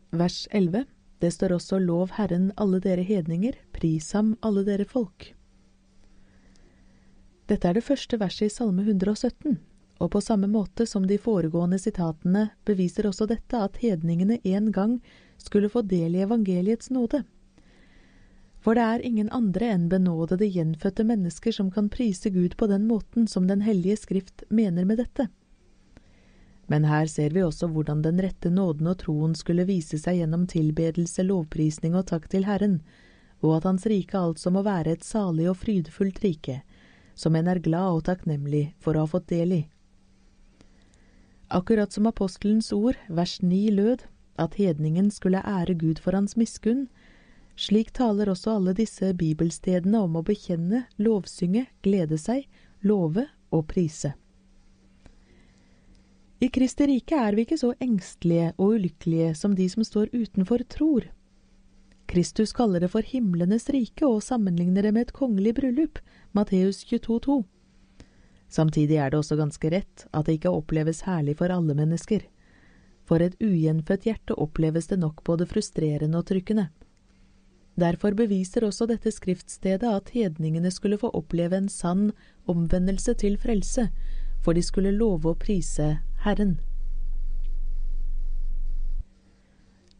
Vers 11. Det står også lov Herren alle dere hedninger, pris ham alle dere folk. Dette det første verset i Salme 117, og på samme måte som de foregående sitatene beviser også dette at hedningene en gang skulle få del i evangeliets nåde. For det ingen andre enn benådede gjenfødte mennesker som kan prise Gud på den måten som den hellige skrift mener med dette. Men her ser vi også hvordan den rette nåden og troen skulle vise seg gjennom tilbedelse, lovprisning og takk til Herren, og at hans rike altså må være et salig og frydefullt rike, som en glad og takknemlig for å ha fått del i. Akkurat som apostelens ord, vers 9 lød, at hedningen skulle ære Gud for hans miskunn, slik taler også alle disse bibelstedene om å bekjenne, lovsynge, glede seg, love og prise. I Kristi rike vi ikke så engstelige og ulykkelige som de som står utenfor tror. Kristus kaller det for himlenes rike og sammenligner det med et kongelig bryllup, Matteus 22,2. Samtidig det også ganske rett at det ikke oppleves herlig for alle mennesker. For et ugjenfødt hjerte oppleves det nok både frustrerende og trykkende. Derfor beviser også dette skriftstedet at hedningene skulle få oppleve en sann omvendelse til frelse, for de skulle love å prise Herren.